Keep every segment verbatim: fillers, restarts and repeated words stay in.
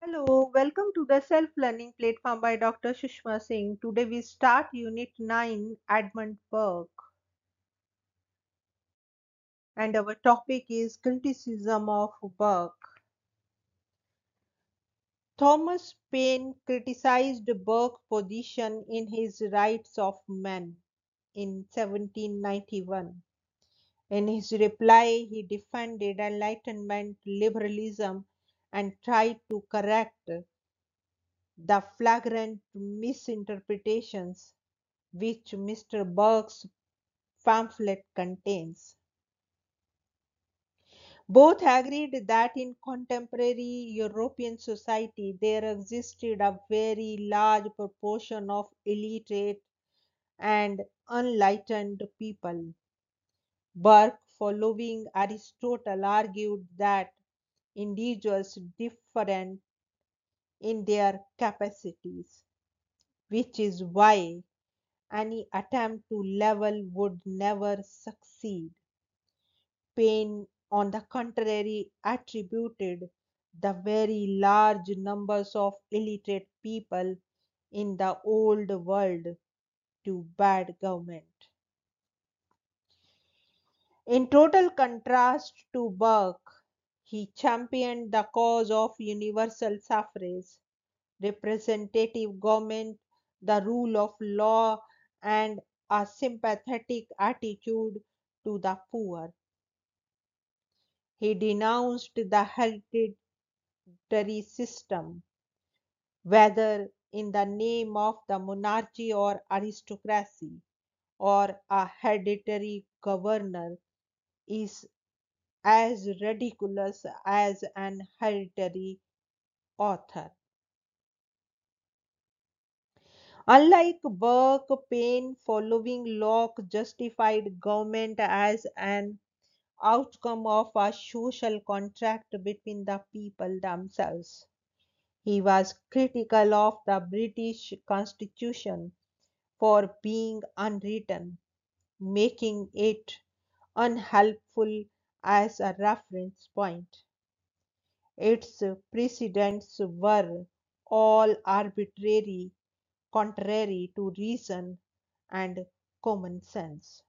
Hello, welcome to the self-learning platform by Doctor Sushma Singh. Today we start Unit nine, Edmund Burke, and our topic is criticism of Burke. Thomas Paine criticized Burke's position in his Rights of Man in seventeen ninety-one. In his reply, he defended Enlightenment liberalism and tried to correct the flagrant misinterpretations which Mister Burke's pamphlet contains. Both agreed that in contemporary European society there existed a very large proportion of illiterate and unenlightened people. Burke, following Aristotle, argued that individuals different in their capacities, which is why any attempt to level would never succeed. Paine, on the contrary, attributed the very large numbers of illiterate people in the Old World to bad government. In total contrast to Burke, he championed the cause of universal suffrage, representative government, the rule of law, and a sympathetic attitude to the poor. He denounced the hereditary system, whether in the name of the monarchy or aristocracy, or a hereditary governor, is as ridiculous as an hereditary author. Unlike Burke, Paine, following Locke, justified government as an outcome of a social contract between the people themselves. He was critical of the British Constitution for being unwritten, making it unhelpful as a reference point. Its precedents were all arbitrary, contrary to reason and common sense.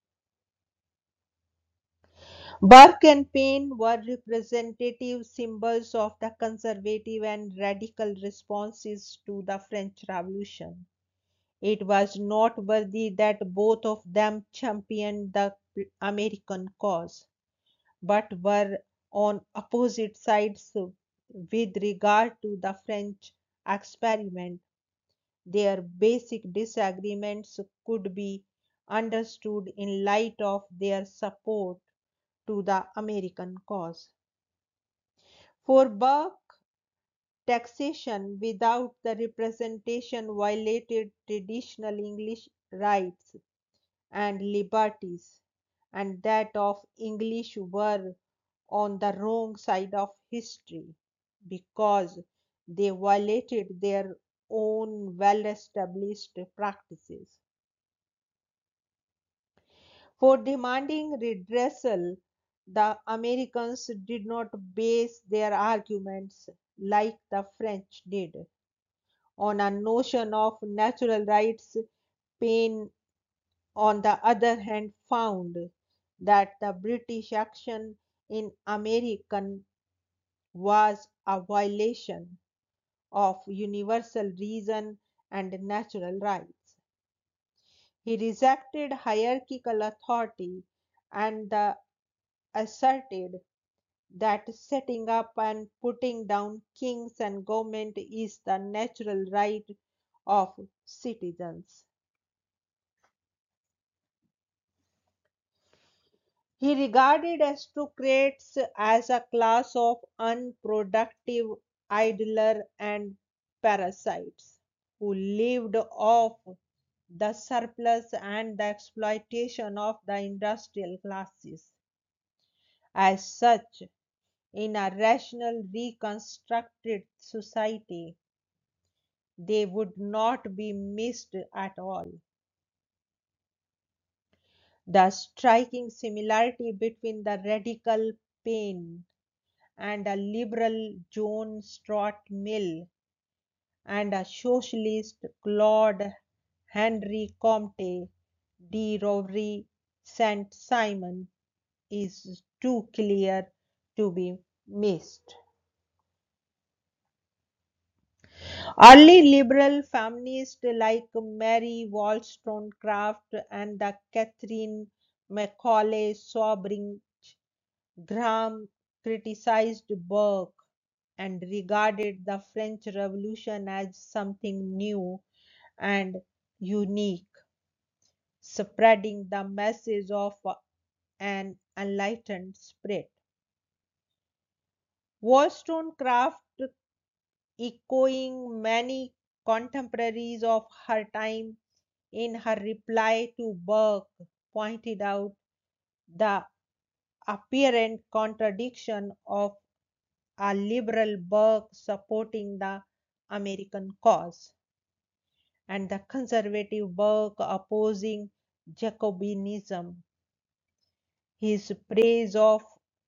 Burke and Paine were representative symbols of the conservative and radical responses to the French Revolution. It was noteworthy that both of them championed the American cause, but were on opposite sides with regard to the French experiment. Their basic disagreements could be understood in light of their support to the American cause. For Burke, taxation without the representation violated traditional English rights and liberties, and that of English were on the wrong side of history because they violated their own well established practices. For demanding redressal, the Americans did not base their arguments, like the French did, on a notion of natural rights. Paine, on the other hand, found that the British action in America was a violation of universal reason and natural rights. He rejected hierarchical authority and the asserted that setting up and putting down kings and government is the natural right of citizens. He regarded aristocrats as a class of unproductive idler and parasites who lived off the surplus and the exploitation of the industrial classes. As such, in a rational reconstructed society, they would not be missed at all. The striking similarity between the radical Paine and a liberal John Stuart Mill and a socialist Claude Henry Comte de Rouvray Saint Simon is too clear to be missed. Early liberal feminists like Mary Wollstonecraft and the Catherine Macaulay Sobring Graham criticized Burke and regarded the French Revolution as something new and unique, spreading the message of an enlightened spirit. Wollstonecraft, echoing many contemporaries of her time, in her reply to Burke, pointed out the apparent contradiction of a liberal Burke supporting the American cause and the conservative Burke opposing Jacobinism. His praise of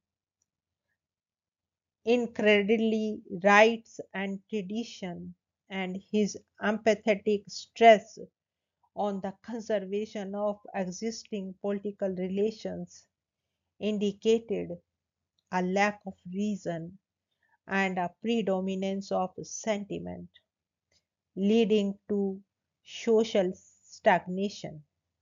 incredibly rights and tradition and his empathetic stress on the conservation of existing political relations indicated a lack of reason and a predominance of sentiment, leading to social stagnation,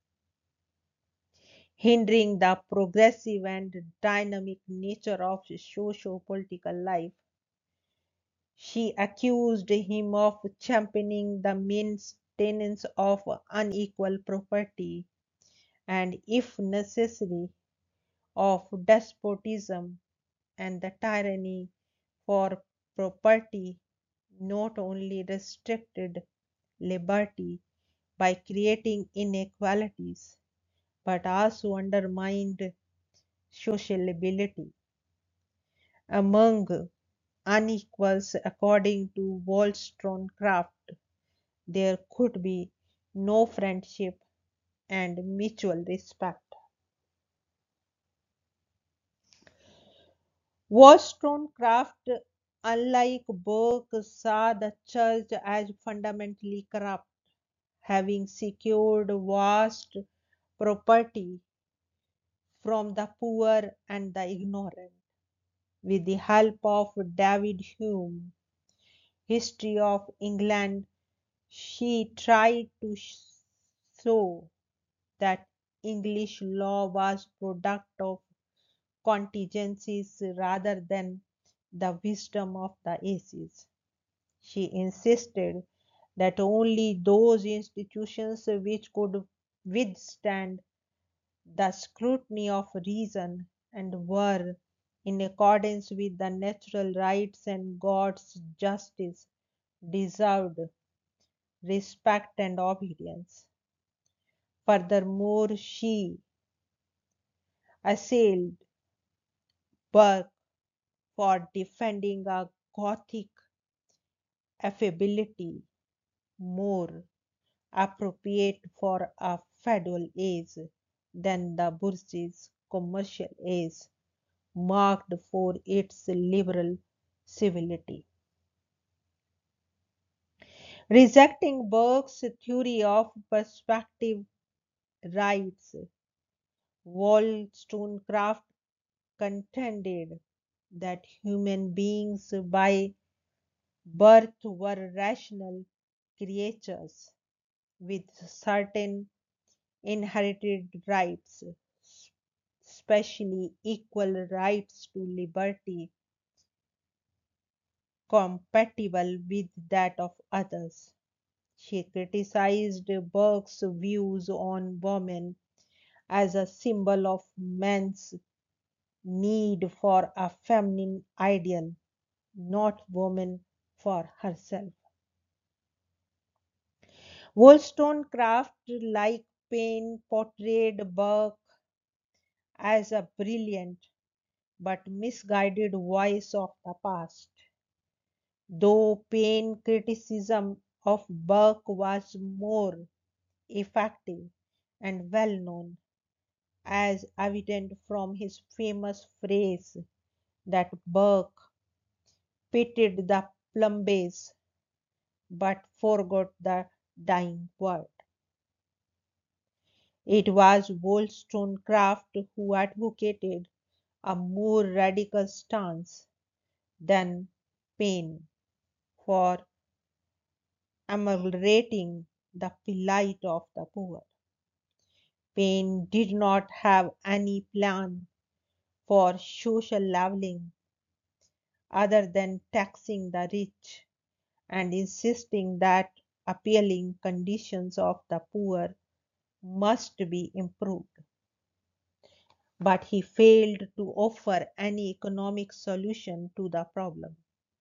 hindering the progressive and dynamic nature of socio political life. She accused him of championing the maintenance of unequal property and, if necessary, of despotism and the tyranny, for property not only restricted liberty by creating inequalities but also undermined sociability among unequals. According to Wollstonecraft, there could be no friendship and mutual respect. Wollstonecraft, unlike Burke, saw the church as fundamentally corrupt, having secured vast property from the poor and the ignorant. With the help of David Hume, History of England, she tried to show that English law was product of contingencies rather than the wisdom of the ages. She insisted that only those institutions which could withstand the scrutiny of reason and were in accordance with the natural rights and God's justice deserved respect and obedience. Furthermore, she assailed Burke for defending a Gothic affability more appropriate for a feudal age than the bourgeois commercial age, marked for its liberal civility. Rejecting Burke's theory of perspective rights, Wollstonecraft contended that human beings by birth were rational creatures with certain inherited rights, especially equal rights to liberty compatible with that of others. She criticized Burke's views on women as a symbol of man's need for a feminine ideal, not woman for herself. Wollstonecraft, like Paine, portrayed Burke as a brilliant but misguided voice of the past. Though Paine's criticism of Burke was more effective and well known, as evident from his famous phrase that Burke pitied the plumbays, but forgot the dying word. It was Wollstonecraft who advocated a more radical stance than Paine for ameliorating the plight of the poor. Paine did not have any plan for social leveling other than taxing the rich and insisting that appealing conditions of the poor must be improved. But he failed to offer any economic solution to the problem.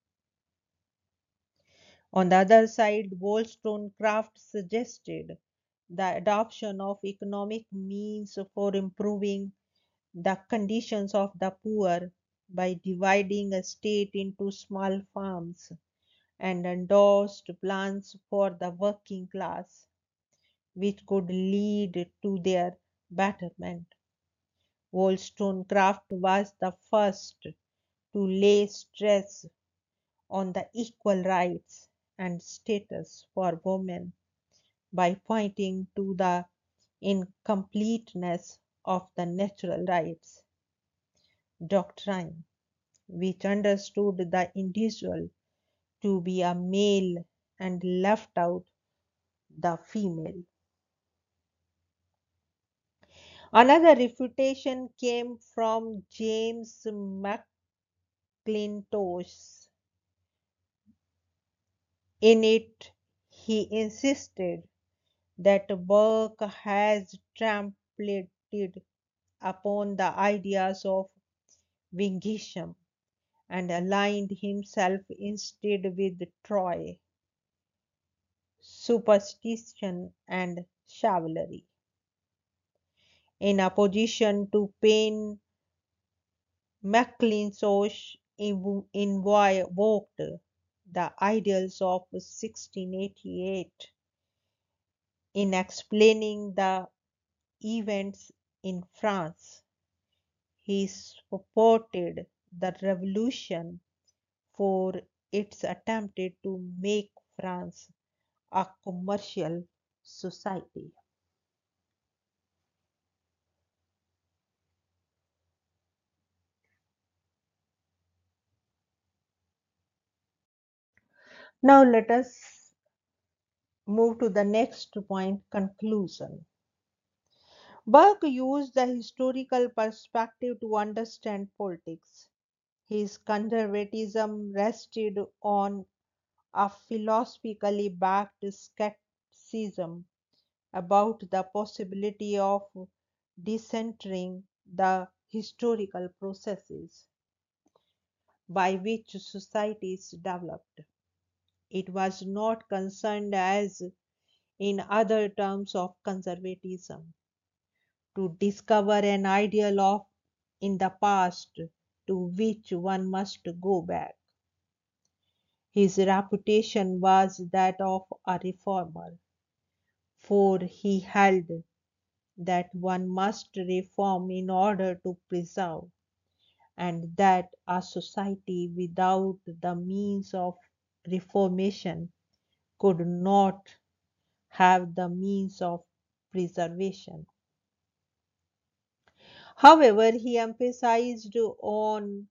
On the other side, Wollstonecraft suggested the adoption of economic means for improving the conditions of the poor by dividing a state into small farms and endorsed plans for the working class, which could lead to their betterment. Wollstonecraft was the first to lay stress on the equal rights and status for women by pointing to the incompleteness of the natural rights doctrine, which understood the individual to be a male and left out the female. Another refutation came from James McClintosh. In it, he insisted that Burke has trampled upon the ideas of Whiggism and aligned himself instead with Troy, superstition, and chivalry. In opposition to Paine, McClintosh invoked the ideals of sixteen eighty-eight in explaining the events in France. He supported the revolution for its attempt to make France a commercial society. Now let us move to the next point, conclusion. Burke used the historical perspective to understand politics. His conservatism rested on a philosophically backed skepticism about the possibility of decentering the historical processes by which societies developed. It was not concerned, as in other terms of conservatism, to discover an ideal of in the past to which one must go back. His reputation was that of a reformer, for he held that one must reform in order to preserve, and that a society without the means of reformation could not have the means of preservation. However, he emphasized on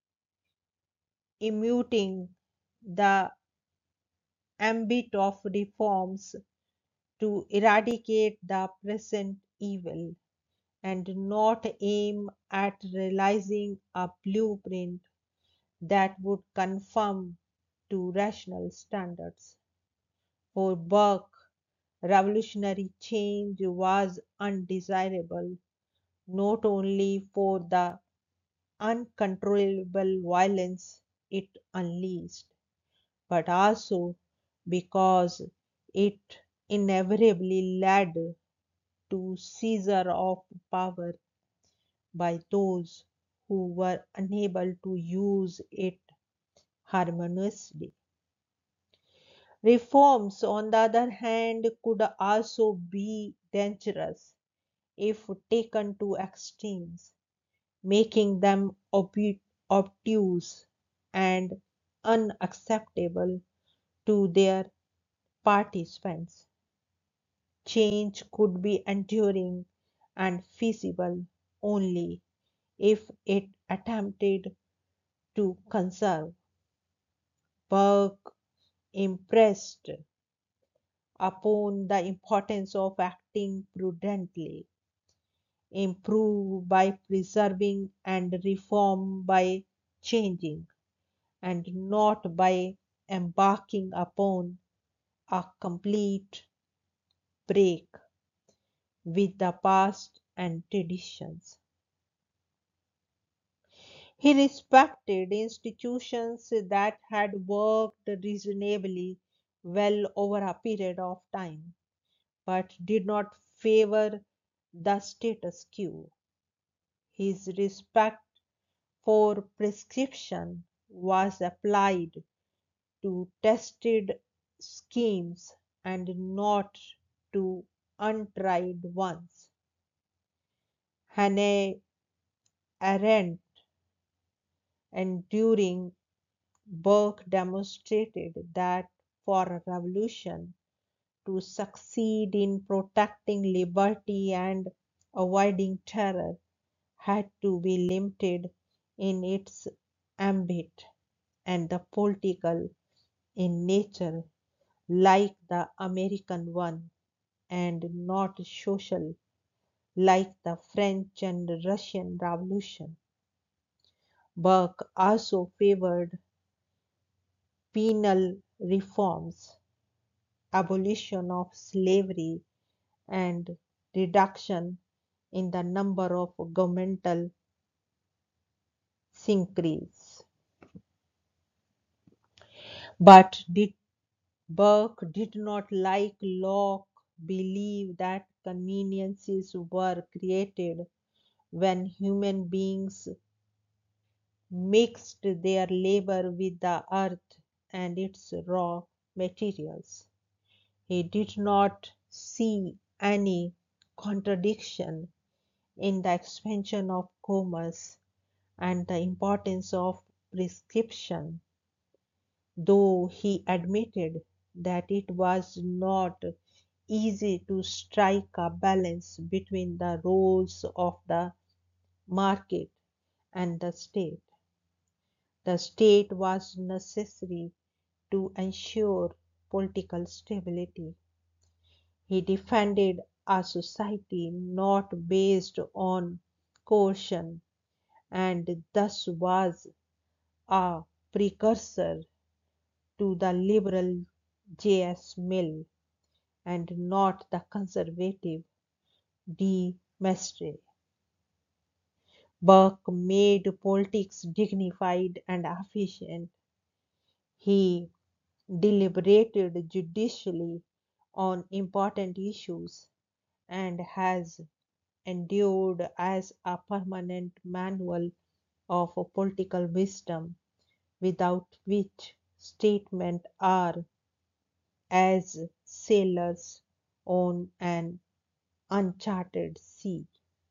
immuting the ambit of reforms to eradicate the present evil and not aim at realizing a blueprint that would conform to rational standards. For Burke, revolutionary change was undesirable not only for the uncontrollable violence it unleashed, but also because it inevitably led to seizure of power by those who were unable to use it harmoniously. Reforms, on the other hand, could also be dangerous if taken to extremes, making them obtuse and unacceptable to their participants. Change could be enduring and feasible only if it attempted to conserve. Burke impressed upon the importance of acting prudently, improve by preserving and reform by changing, and not by embarking upon a complete break with the past and traditions. He respected institutions that had worked reasonably well over a period of time, but did not favor the status quo. His respect for prescription was applied to tested schemes and not to untried ones. Hannah Arendt, enduring Burke demonstrated that for a revolution to succeed in protecting liberty and avoiding terror had to be limited in its ambit and the political in nature like the American one and not social like the French and Russian Revolution. Burke also favored penal reforms, abolition of slavery, and reduction in the number of governmental sincreries. But did Burke did not, like Locke, believe that conveniences were created when human beings mixed their labor with the earth and its raw materials. He did not see any contradiction in the expansion of commerce and the importance of prescription, though he admitted that it was not easy to strike a balance between the roles of the market and the state. The state was necessary to ensure political stability. He defended a society not based on coercion and thus was a precursor to the liberal J. S. Mill and not the conservative De Maistre. Burke made politics dignified and efficient. He deliberated judicially on important issues and has endured as a permanent manual of political wisdom without which statesmen are as sailors on an uncharted sea.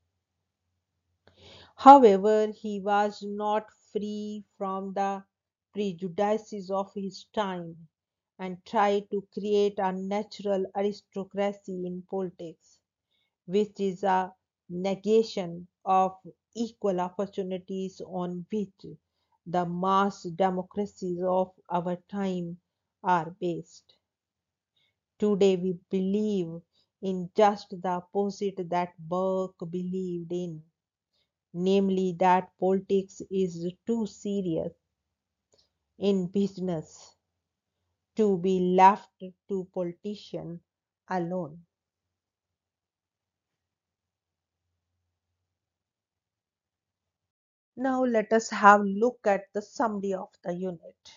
However, he was not free from the prejudices of his time and tried to create a natural aristocracy in politics, which is a negation of equal opportunities on which the mass democracies of our time are based. Today we believe in just the opposite that Burke believed in, namely that politics is too serious in business to be left to politicians alone. Now let us have a look at the summary of the unit.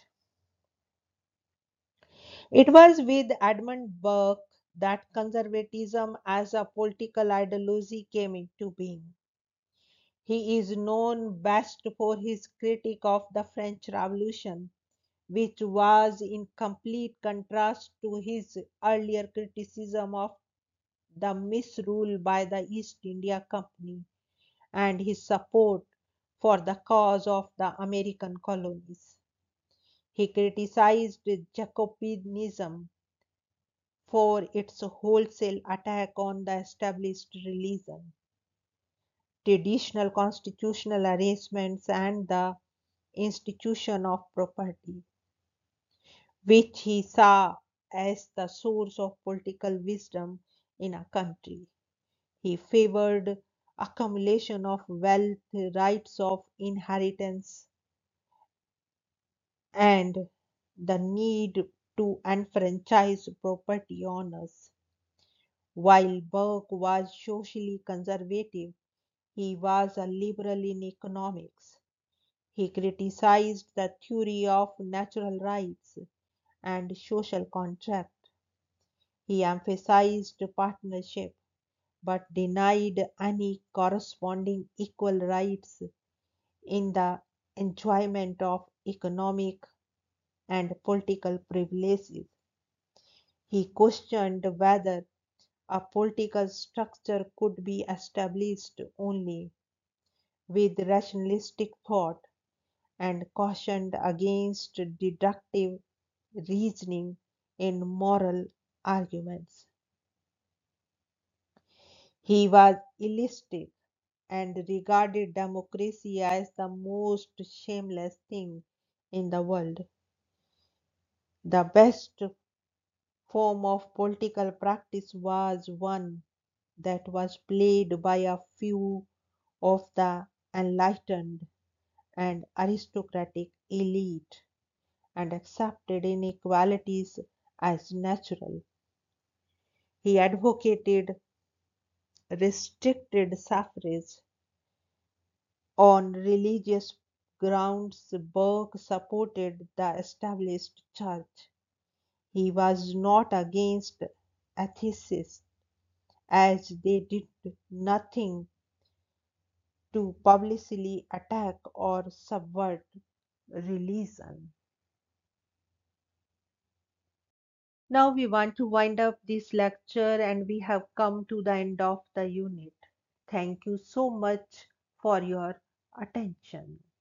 It was with Edmund Burke that conservatism as a political ideology came into being. He is known best for his critique of the French Revolution, which was in complete contrast to his earlier criticism of the misrule by the East India Company and his support for the cause of the American colonies. He criticized Jacobinism for its wholesale attack on the established religion, traditional constitutional arrangements, and the institution of property, which he saw as the source of political wisdom in a country. He favored accumulation of wealth, rights of inheritance, and the need to enfranchise property owners. While Burke was socially conservative, he was a liberal in economics. He criticized the theory of natural rights and social contract. He emphasized partnership but denied any corresponding equal rights in the enjoyment of economic and political privileges. He questioned whether a political structure could be established only with rationalistic thought and cautioned against deductive reasoning in moral arguments. He was illustrated and regarded democracy as the most shameless thing in the world. The best form of political practice was one that was played by a few of the enlightened and aristocratic elite and accepted inequalities as natural. He advocated restricted suffrage on religious grounds. Burke supported the established church. He was not against atheists, as they did nothing to publicly attack or subvert religion. Now we want to wind up this lecture and we have come to the end of the unit. Thank you so much for your attention.